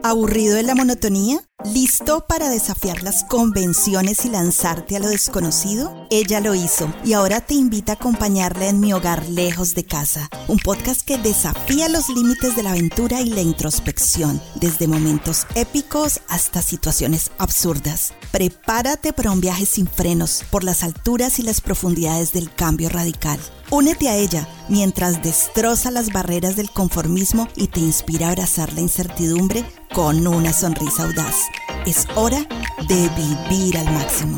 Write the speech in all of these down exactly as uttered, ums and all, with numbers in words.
¿Aburrido de la monotonía? ¿Listo para desafiar las convenciones y lanzarte a lo desconocido? Ella lo hizo y ahora te invita a acompañarla en Mi Hogar Lejos de Casa, un podcast que desafía los límites de la aventura y la introspección, desde momentos épicos hasta situaciones absurdas. Prepárate para un viaje sin frenos por las alturas y las profundidades del cambio radical. Únete a ella mientras destroza las barreras del conformismo y te inspira a abrazar la incertidumbre con una sonrisa audaz. Es hora de vivir al máximo.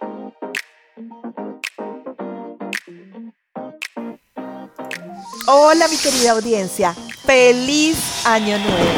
Hola, mi querida audiencia. ¡Feliz Año Nuevo!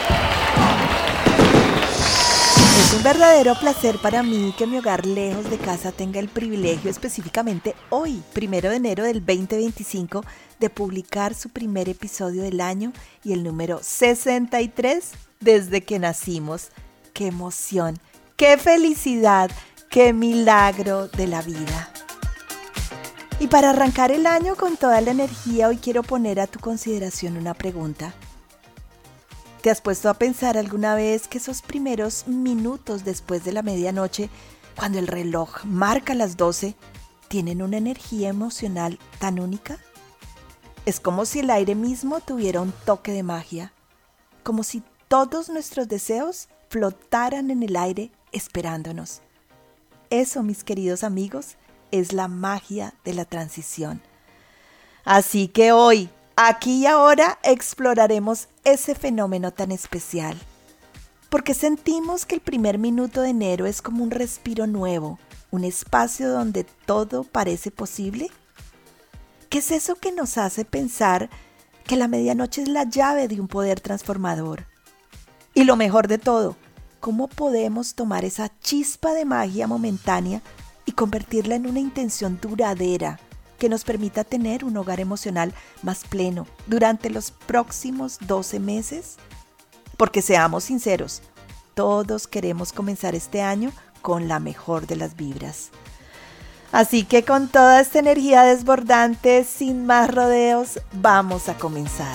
Es un verdadero placer para mí que Mi Hogar Lejos de Casa tenga el privilegio, específicamente hoy, primero de enero del veinte veinticinco, de publicar su primer episodio del año y el número sesenta y tres desde que nacimos. ¡Qué emoción! ¡Qué felicidad! ¡Qué milagro de la vida! Y para arrancar el año con toda la energía, hoy quiero poner a tu consideración una pregunta. ¿Te has puesto a pensar alguna vez que esos primeros minutos después de la medianoche, cuando el reloj marca las doce, tienen una energía emocional tan única? Es como si el aire mismo tuviera un toque de magia, como si todos nuestros deseos flotaran en el aire esperándonos. Eso, mis queridos amigos, es la magia de la transición. Así que hoy, aquí y ahora, exploraremos ese fenómeno tan especial. Porque sentimos que el primer minuto de enero es como un respiro nuevo, un espacio donde todo parece posible. ¿Qué es eso que nos hace pensar que la medianoche es la llave de un poder transformador? Y lo mejor de todo, ¿cómo podemos tomar esa chispa de magia momentánea y convertirla en una intención duradera que nos permita tener un hogar emocional más pleno durante los próximos doce meses? Porque seamos sinceros, todos queremos comenzar este año con la mejor de las vibras. Así que con toda esta energía desbordante, sin más rodeos, vamos a comenzar.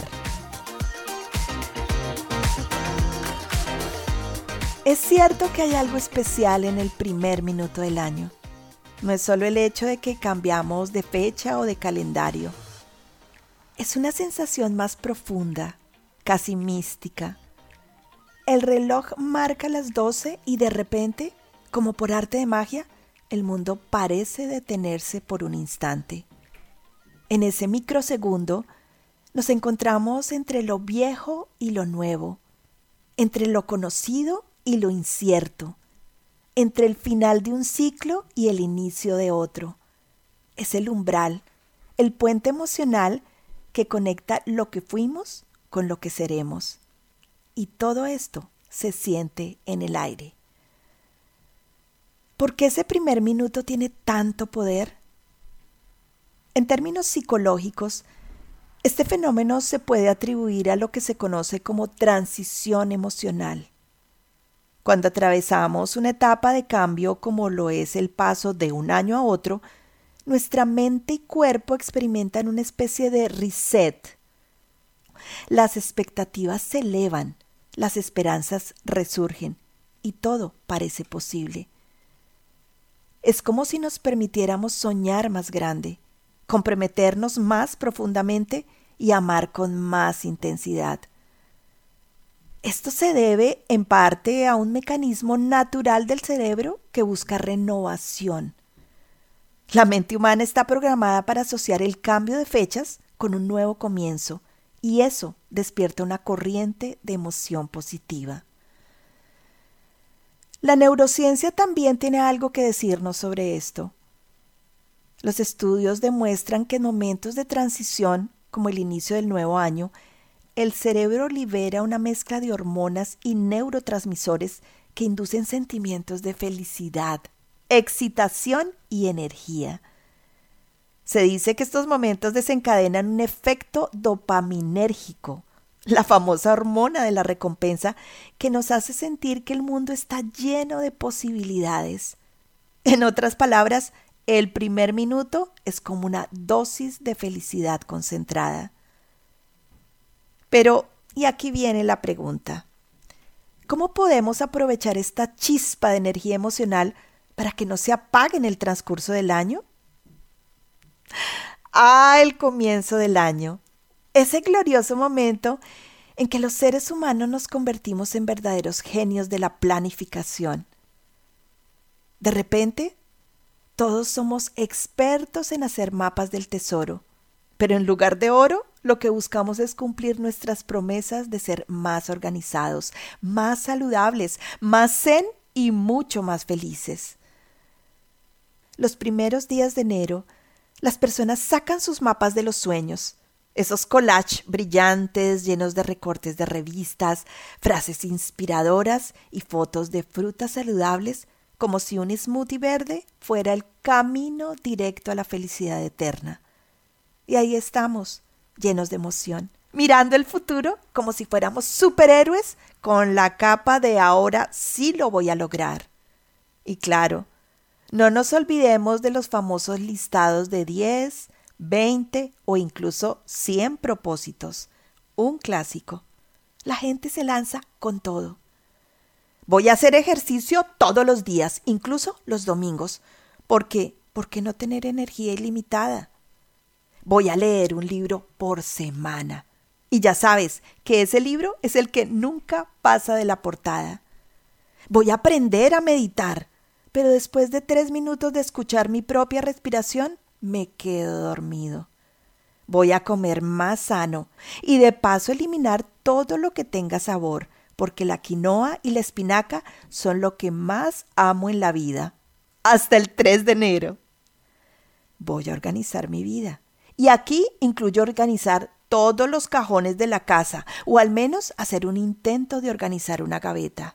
Es cierto que hay algo especial en el primer minuto del año. No es solo el hecho de que cambiamos de fecha o de calendario. Es una sensación más profunda, casi mística. El reloj marca las doce y de repente, como por arte de magia, el mundo parece detenerse por un instante. En ese microsegundo nos encontramos entre lo viejo y lo nuevo, entre lo conocido y lo incierto, entre el final de un ciclo y el inicio de otro. Es el umbral, el puente emocional que conecta lo que fuimos con lo que seremos. Y todo esto se siente en el aire. ¿Por qué ese primer minuto tiene tanto poder? En términos psicológicos, este fenómeno se puede atribuir a lo que se conoce como transición emocional. Cuando atravesamos una etapa de cambio como lo es el paso de un año a otro, nuestra mente y cuerpo experimentan una especie de reset. Las expectativas se elevan, las esperanzas resurgen y todo parece posible. Es como si nos permitiéramos soñar más grande, comprometernos más profundamente y amar con más intensidad. Esto se debe, en parte, a un mecanismo natural del cerebro que busca renovación. La mente humana está programada para asociar el cambio de fechas con un nuevo comienzo, y eso despierta una corriente de emoción positiva. La neurociencia también tiene algo que decirnos sobre esto. Los estudios demuestran que en momentos de transición, como el inicio del nuevo año, el cerebro libera una mezcla de hormonas y neurotransmisores que inducen sentimientos de felicidad, excitación y energía. Se dice que estos momentos desencadenan un efecto dopaminérgico, la famosa hormona de la recompensa que nos hace sentir que el mundo está lleno de posibilidades. En otras palabras, el primer minuto es como una dosis de felicidad concentrada. Pero, y aquí viene la pregunta, ¿Cómo podemos aprovechar esta chispa de energía emocional para que no se apague en el transcurso del año? Ah, el comienzo del año. Ese glorioso momento en que los seres humanos nos convertimos en verdaderos genios de la planificación. De repente, todos somos expertos en hacer mapas del tesoro, pero en lugar de oro, lo que buscamos es cumplir nuestras promesas de ser más organizados, más saludables, más zen y mucho más felices. Los primeros días de enero, las personas sacan sus mapas de los sueños, esos collages brillantes llenos de recortes de revistas, frases inspiradoras y fotos de frutas saludables, como si un smoothie verde fuera el camino directo a la felicidad eterna. Y ahí estamos, llenos de emoción, mirando el futuro como si fuéramos superhéroes con la capa de ahora sí lo voy a lograr. Y claro, no nos olvidemos de los famosos listados de diez, veinte o incluso cien propósitos. Un clásico. La gente se lanza con todo. Voy a hacer ejercicio todos los días, incluso los domingos. ¿Por qué? ¿Por qué no tener energía ilimitada? Voy a leer un libro por semana. Y ya sabes que ese libro es el que nunca pasa de la portada. Voy a aprender a meditar, pero después de tres minutos de escuchar mi propia respiración, me quedo dormido. Voy a comer más sano y de paso eliminar todo lo que tenga sabor, porque la quinoa y la espinaca son lo que más amo en la vida. Hasta el tres de enero. Voy a organizar mi vida. Y aquí incluyo organizar todos los cajones de la casa, o al menos hacer un intento de organizar una gaveta.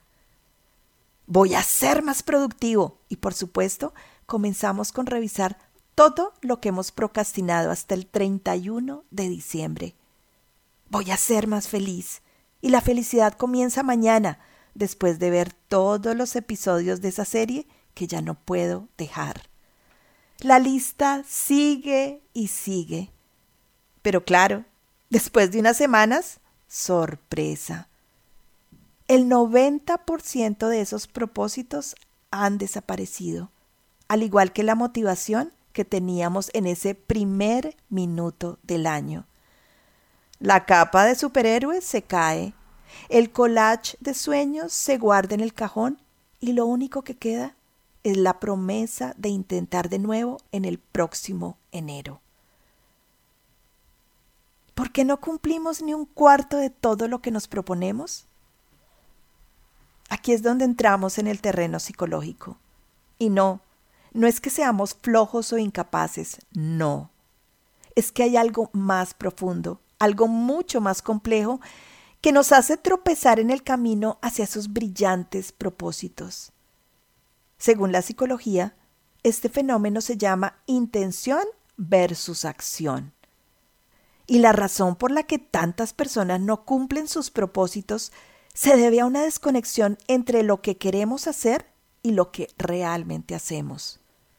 Voy a ser más productivo y, por supuesto, comenzamos con revisar todo lo que hemos procrastinado hasta el treinta y uno de diciembre. Voy a ser más feliz y la felicidad comienza mañana, después de ver todos los episodios de esa serie que ya no puedo dejar. La lista sigue y sigue. Pero claro, después de unas semanas, sorpresa. El noventa por ciento de esos propósitos han desaparecido, al igual que la motivación que teníamos en ese primer minuto del año. La capa de superhéroe se cae, el collage de sueños se guarda en el cajón y lo único que queda es la promesa de intentar de nuevo en el próximo enero. ¿Por qué no cumplimos ni un cuarto de todo lo que nos proponemos? Aquí es donde entramos en el terreno psicológico. Y no, no es que seamos flojos o incapaces, no. Es que hay algo más profundo, algo mucho más complejo que nos hace tropezar en el camino hacia esos brillantes propósitos. Según la psicología, este fenómeno se llama intención versus acción. Y la razón por la que tantas personas no cumplen sus propósitos se debe a una desconexión entre lo que queremos hacer y lo que realmente hacemos.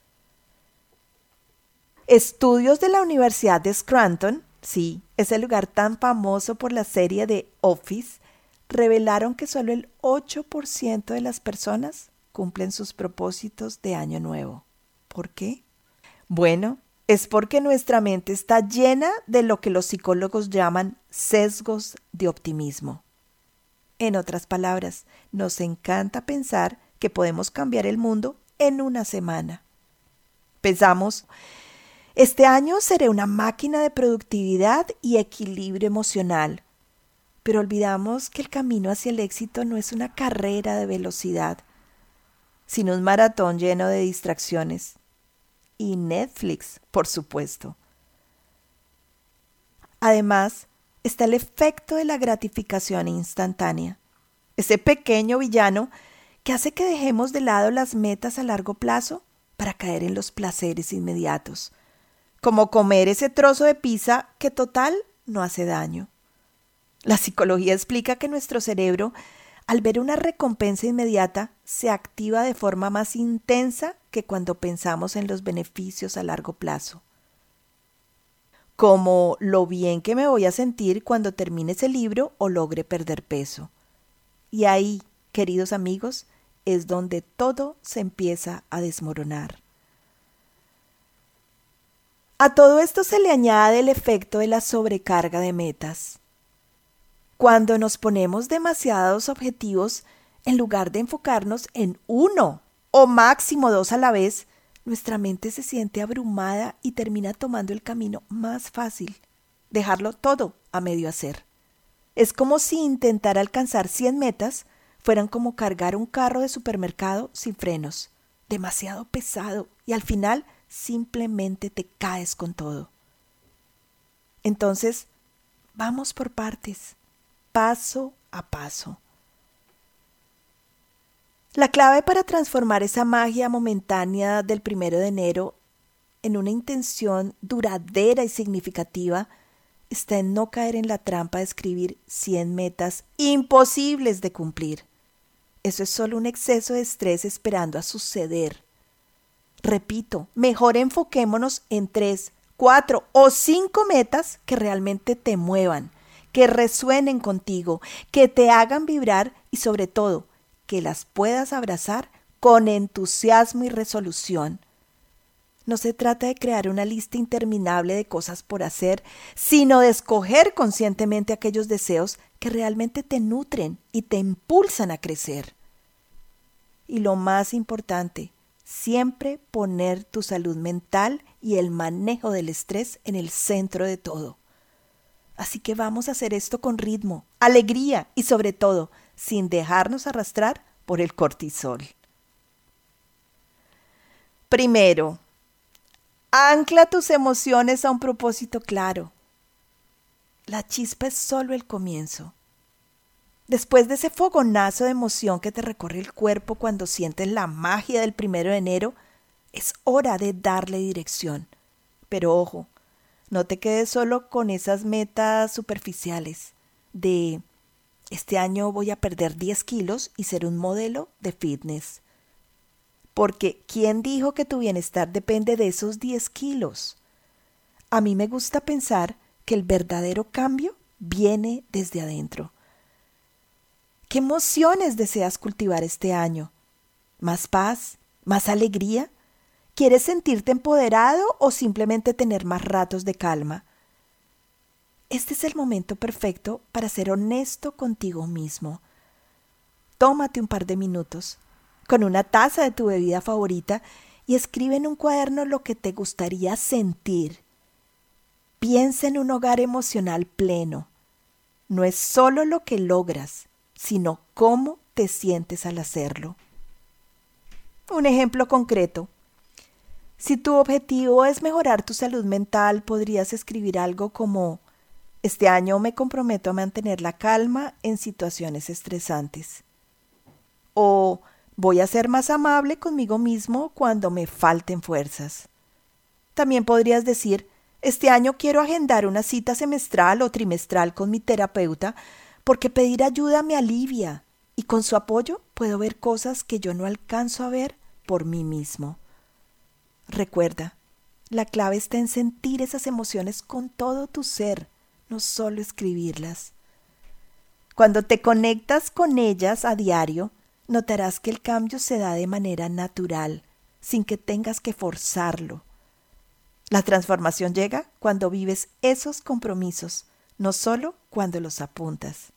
Estudios de la Universidad de Scranton, sí, ese lugar tan famoso por la serie de Office, revelaron que solo el ocho por ciento de las personas cumplen sus propósitos de año nuevo. ¿Por qué? Bueno, es porque nuestra mente está llena de lo que los psicólogos llaman sesgos de optimismo. En otras palabras, nos encanta pensar que podemos cambiar el mundo en una semana. Pensamos, este año seré una máquina de productividad y equilibrio emocional, pero olvidamos que el camino hacia el éxito no es una carrera de velocidad, sino un maratón lleno de distracciones. Y Netflix, por supuesto. Además, está el efecto de la gratificación instantánea. Ese pequeño villano que hace que dejemos de lado las metas a largo plazo para caer en los placeres inmediatos, como comer ese trozo de pizza que total no hace daño. La psicología explica que nuestro cerebro, al ver una recompensa inmediata, se activa de forma más intensa que cuando pensamos en los beneficios a largo plazo. Como lo bien que me voy a sentir cuando termine ese libro o logre perder peso. Y ahí, queridos amigos, es donde todo se empieza a desmoronar. A todo esto se le añade el efecto de la sobrecarga de metas. Cuando nos ponemos demasiados objetivos, en lugar de enfocarnos en uno o máximo dos a la vez, nuestra mente se siente abrumada y termina tomando el camino más fácil, dejarlo todo a medio hacer. Es como si intentar alcanzar cien metas fueran como cargar un carro de supermercado sin frenos, demasiado pesado, y al final simplemente te caes con todo. Entonces, vamos por partes, paso a paso. La clave para transformar esa magia momentánea del primero de enero en una intención duradera y significativa está en no caer en la trampa de escribir cien metas imposibles de cumplir. Eso es solo un exceso de estrés esperando a suceder. Repito, mejor enfoquémonos en tres, cuatro o cinco metas que realmente te muevan, que resuenen contigo, que te hagan vibrar y sobre todo, que las puedas abrazar con entusiasmo y resolución. No se trata de crear una lista interminable de cosas por hacer, sino de escoger conscientemente aquellos deseos que realmente te nutren y te impulsan a crecer. Y lo más importante, siempre poner tu salud mental y el manejo del estrés en el centro de todo. Así que vamos a hacer esto con ritmo, alegría y sobre todo, sin dejarnos arrastrar por el cortisol. Primero, ancla tus emociones a un propósito claro. La chispa es solo el comienzo. Después de ese fogonazo de emoción que te recorre el cuerpo cuando sientes la magia del primero de enero, es hora de darle dirección. Pero ojo, no te quedes solo con esas metas superficiales de este año voy a perder diez kilos y ser un modelo de fitness. Porque ¿quién dijo que tu bienestar depende de esos diez kilos? A mí me gusta pensar que el verdadero cambio viene desde adentro. ¿Qué emociones deseas cultivar este año? ¿Más paz? ¿Más alegría? ¿Quieres sentirte empoderado o simplemente tener más ratos de calma? Este es el momento perfecto para ser honesto contigo mismo. Tómate un par de minutos con una taza de tu bebida favorita y escribe en un cuaderno lo que te gustaría sentir. Piensa en un hogar emocional pleno. No es solo lo que logras, sino cómo te sientes al hacerlo. Un ejemplo concreto. Si tu objetivo es mejorar tu salud mental, podrías escribir algo como: este año me comprometo a mantener la calma en situaciones estresantes. O voy a ser más amable conmigo mismo cuando me falten fuerzas. También podrías decir: este año quiero agendar una cita semestral o trimestral con mi terapeuta porque pedir ayuda me alivia y con su apoyo puedo ver cosas que yo no alcanzo a ver por mí mismo. Recuerda, la clave está en sentir esas emociones con todo tu ser, no solo escribirlas. Cuando te conectas con ellas a diario, notarás que el cambio se da de manera natural, sin que tengas que forzarlo. La transformación llega cuando vives esos compromisos, no solo cuando los apuntas.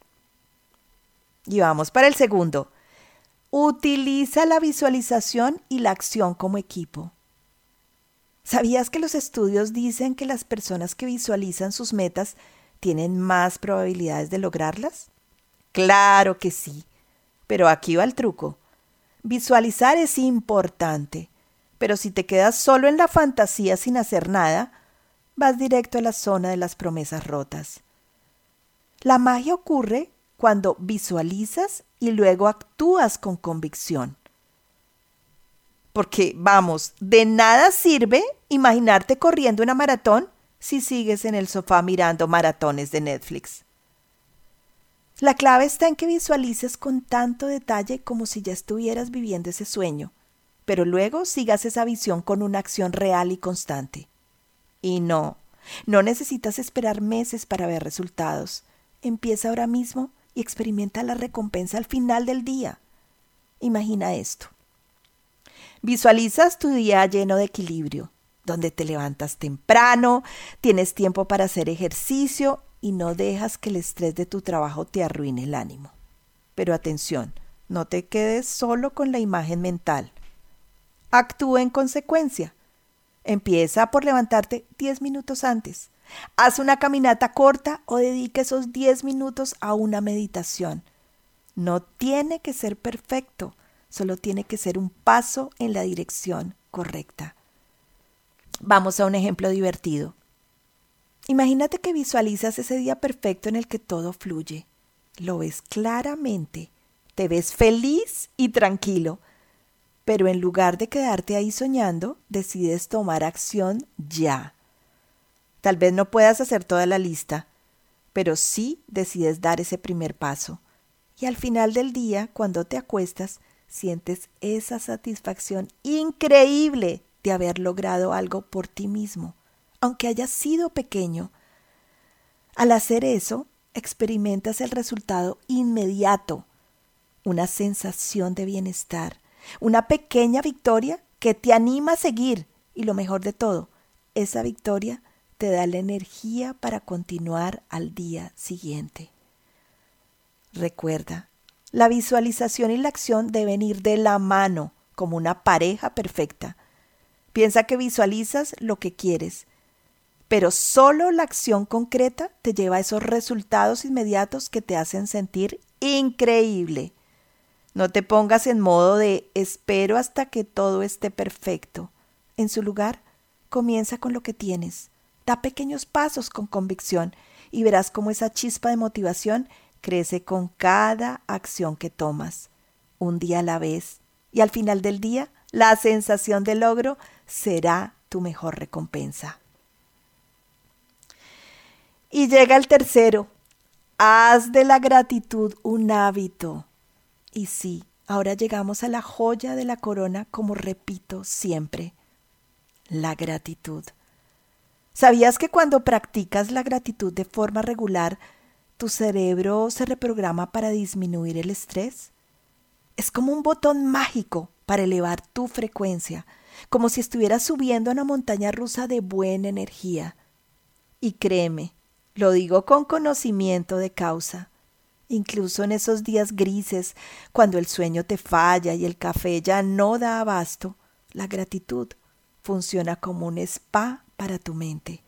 Y vamos para el segundo. Utiliza la visualización y la acción como equipo. ¿Sabías que los estudios dicen que las personas que visualizan sus metas tienen más probabilidades de lograrlas? Claro que sí, pero aquí va el truco. Visualizar es importante, pero si te quedas solo en la fantasía sin hacer nada, vas directo a la zona de las promesas rotas. La magia ocurre cuando visualizas y luego actúas con convicción. Porque, vamos, de nada sirve imaginarte corriendo una maratón si sigues en el sofá mirando maratones de Netflix. La clave está en que visualices con tanto detalle como si ya estuvieras viviendo ese sueño, pero luego sigas esa visión con una acción real y constante. Y no, no necesitas esperar meses para ver resultados. Empieza ahora mismo y experimenta la recompensa al final del día. Imagina esto. Visualizas tu día lleno de equilibrio, donde te levantas temprano, tienes tiempo para hacer ejercicio y no dejas que el estrés de tu trabajo te arruine el ánimo. Pero atención, no te quedes solo con la imagen mental. Actúa en consecuencia. Empieza por levantarte diez minutos antes. Haz una caminata corta o dedica esos diez minutos a una meditación. No tiene que ser perfecto, solo tiene que ser un paso en la dirección correcta. Vamos a un ejemplo divertido. Imagínate que visualizas ese día perfecto en el que todo fluye. Lo ves claramente, te ves feliz y tranquilo. Pero en lugar de quedarte ahí soñando, decides tomar acción ya. Tal vez no puedas hacer toda la lista, pero sí decides dar ese primer paso. Y al final del día, cuando te acuestas, sientes esa satisfacción increíble de haber logrado algo por ti mismo, aunque haya sido pequeño. Al hacer eso, experimentas el resultado inmediato, una sensación de bienestar, una pequeña victoria que te anima a seguir y lo mejor de todo, esa victoria te da la energía para continuar al día siguiente. Recuerda, la visualización y la acción deben ir de la mano como una pareja perfecta. Piensa que visualizas lo que quieres, pero solo la acción concreta te lleva a esos resultados inmediatos que te hacen sentir increíble. No te pongas en modo de espero hasta que todo esté perfecto. En su lugar, comienza con lo que tienes. Da pequeños pasos con convicción y verás cómo esa chispa de motivación crece con cada acción que tomas. Un día a la vez. Y al final del día, la sensación de logro será tu mejor recompensa. Y llega el tercero. Haz de la gratitud un hábito. Y sí, ahora llegamos a la joya de la corona, como repito siempre, la gratitud. ¿Sabías que cuando practicas la gratitud de forma regular, tu cerebro se reprograma para disminuir el estrés? Es como un botón mágico para elevar tu frecuencia, como si estuvieras subiendo a una montaña rusa de buena energía. Y créeme, lo digo con conocimiento de causa. Incluso en esos días grises, cuando el sueño te falla y el café ya no da abasto, la gratitud funciona como un spa para tu mente.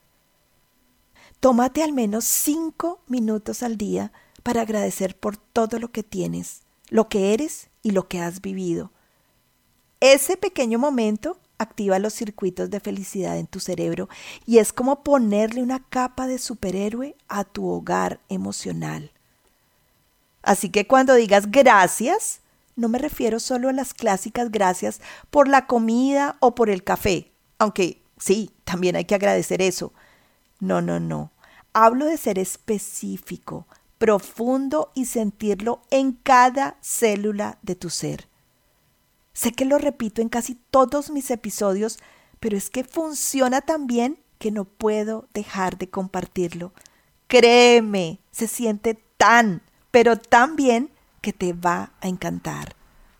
Tómate al menos cinco minutos al día para agradecer por todo lo que tienes, lo que eres y lo que has vivido. Ese pequeño momento activa los circuitos de felicidad en tu cerebro y es como ponerle una capa de superhéroe a tu hogar emocional. Así que cuando digas gracias, no me refiero solo a las clásicas gracias por la comida o por el café, aunque sí, también hay que agradecer eso. No, no, no. Hablo de ser específico, profundo y sentirlo en cada célula de tu ser. Sé que lo repito en casi todos mis episodios, pero es que funciona tan bien que no puedo dejar de compartirlo. Créeme, se siente tan, pero tan bien que te va a encantar.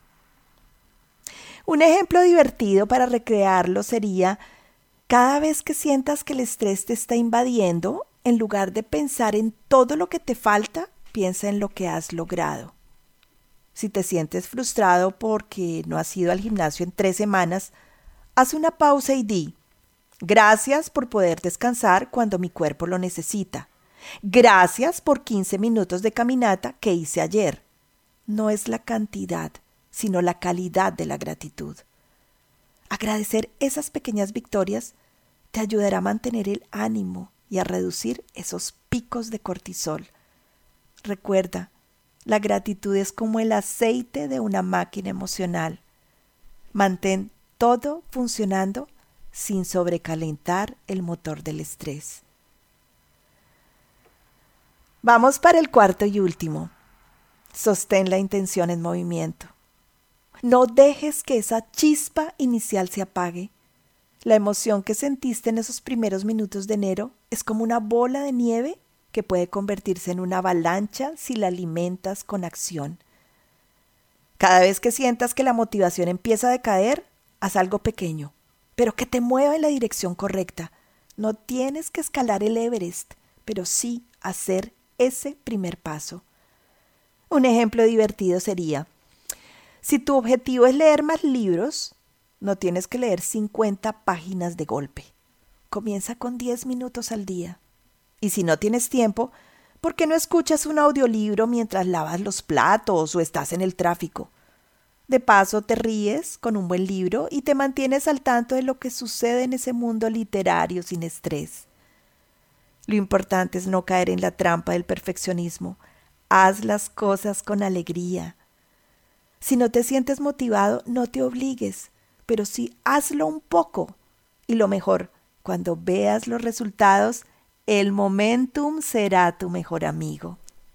Un ejemplo divertido para recrearlo sería, cada vez que sientas que el estrés te está invadiendo, en lugar de pensar en todo lo que te falta, piensa en lo que has logrado. Si te sientes frustrado porque no has ido al gimnasio en tres semanas, haz una pausa y di, gracias por poder descansar cuando mi cuerpo lo necesita. Gracias por quince minutos de caminata que hice ayer. No es la cantidad, sino la calidad de la gratitud. Agradecer esas pequeñas victorias te ayudará a mantener el ánimo y a reducir esos picos de cortisol. Recuerda, la gratitud es como el aceite de una máquina emocional. Mantén todo funcionando sin sobrecalentar el motor del estrés. Vamos para el cuarto y último. Sostén la intención en movimiento. No dejes que esa chispa inicial se apague. La emoción que sentiste en esos primeros minutos de enero es como una bola de nieve que puede convertirse en una avalancha si la alimentas con acción. Cada vez que sientas que la motivación empieza a decaer, haz algo pequeño, pero que te mueva en la dirección correcta. No tienes que escalar el Everest, pero sí hacer ese primer paso. Un ejemplo divertido sería, si tu objetivo es leer más libros, no tienes que leer cincuenta páginas de golpe. Comienza con diez minutos al día. Y si no tienes tiempo, ¿por qué no escuchas un audiolibro mientras lavas los platos o estás en el tráfico? De paso, te ríes con un buen libro y te mantienes al tanto de lo que sucede en ese mundo literario sin estrés. Lo importante es no caer en la trampa del perfeccionismo. Haz las cosas con alegría. Si no te sientes motivado, no te obligues, pero sí hazlo un poco. Y lo mejor, cuando veas los resultados, el momentum será tu mejor amigo.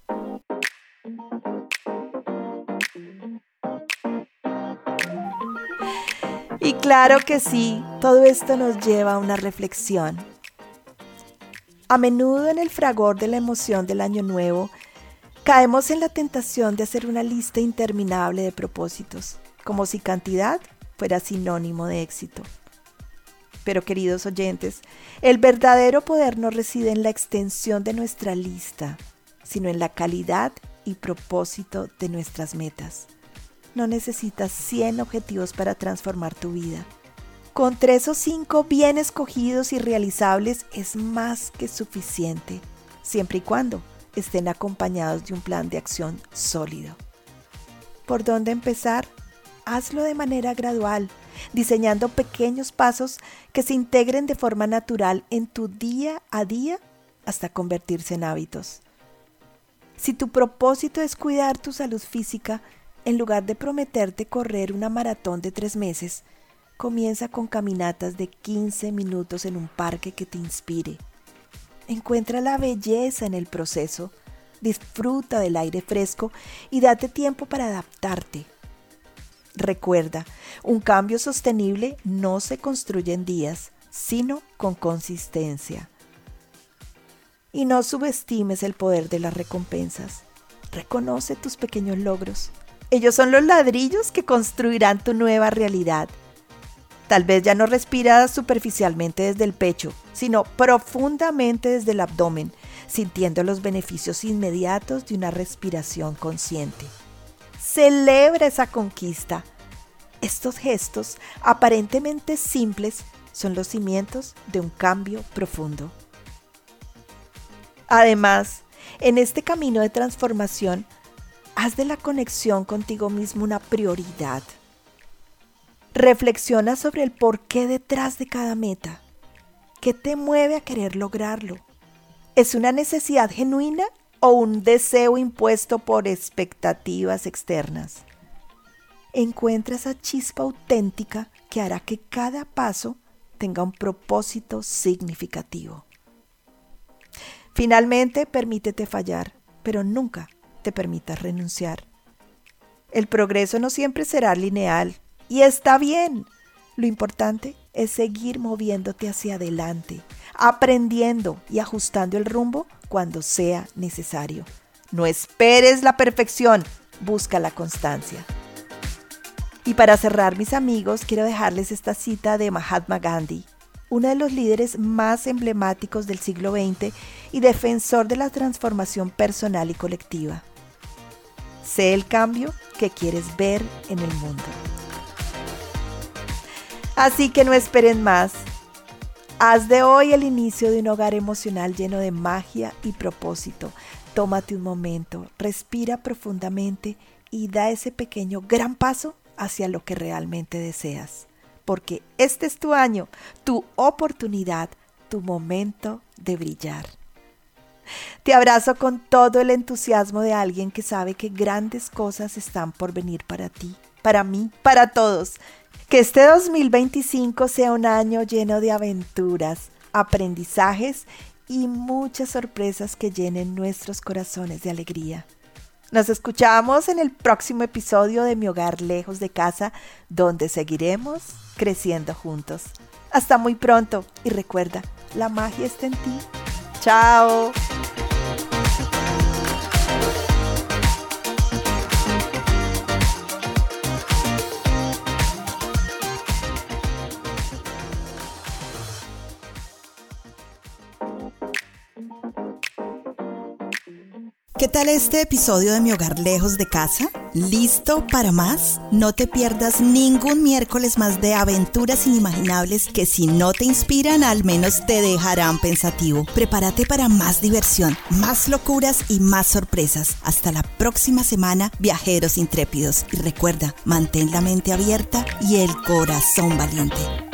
Y claro que sí, todo esto nos lleva a una reflexión. A menudo en el fragor de la emoción del año nuevo, caemos en la tentación de hacer una lista interminable de propósitos, como si cantidad fuera sinónimo de éxito. Pero queridos oyentes, el verdadero poder no reside en la extensión de nuestra lista, sino en la calidad y propósito de nuestras metas. No necesitas cien objetivos para transformar tu vida. Con tres o cinco bien escogidos y realizables es más que suficiente, siempre y cuando estén acompañados de un plan de acción sólido. ¿Por dónde empezar? Hazlo de manera gradual, diseñando pequeños pasos que se integren de forma natural en tu día a día hasta convertirse en hábitos. Si tu propósito es cuidar tu salud física, en lugar de prometerte correr una maratón de tres meses, comienza con caminatas de quince minutos en un parque que te inspire. Encuentra la belleza en el proceso, disfruta del aire fresco y date tiempo para adaptarte. Recuerda, un cambio sostenible no se construye en días, sino con consistencia. Y no subestimes el poder de las recompensas. Reconoce tus pequeños logros. Ellos son los ladrillos que construirán tu nueva realidad. Tal vez ya no respiras superficialmente desde el pecho, sino profundamente desde el abdomen, sintiendo los beneficios inmediatos de una respiración consciente. Celebra esa conquista. Estos gestos, aparentemente simples, son los cimientos de un cambio profundo. Además, en este camino de transformación, haz de la conexión contigo mismo una prioridad. Reflexiona sobre el porqué detrás de cada meta. ¿Qué te mueve a querer lograrlo? ¿Es una necesidad genuina o un deseo impuesto por expectativas externas? Encuentra esa chispa auténtica que hará que cada paso tenga un propósito significativo. Finalmente, permítete fallar, pero nunca te permitas renunciar. El progreso no siempre será lineal y está bien. Lo importante es seguir moviéndote hacia adelante, aprendiendo y ajustando el rumbo cuando sea necesario. No esperes la perfección, busca la constancia. Y para cerrar, mis amigos, quiero dejarles esta cita de Mahatma Gandhi, uno de los líderes más emblemáticos del siglo veinte y defensor de la transformación personal y colectiva. Sé el cambio que quieres ver en el mundo. Así que no esperen más. Haz de hoy el inicio de un hogar emocional lleno de magia y propósito. Tómate un momento, respira profundamente y da ese pequeño gran paso hacia lo que realmente deseas. Porque este es tu año, tu oportunidad, tu momento de brillar. Te abrazo con todo el entusiasmo de alguien que sabe que grandes cosas están por venir para ti, para mí, para todos. Que este dos mil veinticinco sea un año lleno de aventuras, aprendizajes y muchas sorpresas que llenen nuestros corazones de alegría. Nos escuchamos en el próximo episodio de Mi Hogar Lejos de Casa, donde seguiremos creciendo juntos. Hasta muy pronto y recuerda, la magia está en ti. ¡Chao! ¿Qué tal este episodio de Mi Hogar Lejos de Casa? ¿Listo para más? No te pierdas ningún miércoles más de aventuras inimaginables que si no te inspiran, al menos te dejarán pensativo. Prepárate para más diversión, más locuras y más sorpresas. Hasta la próxima semana, viajeros intrépidos. Y recuerda, mantén la mente abierta y el corazón valiente.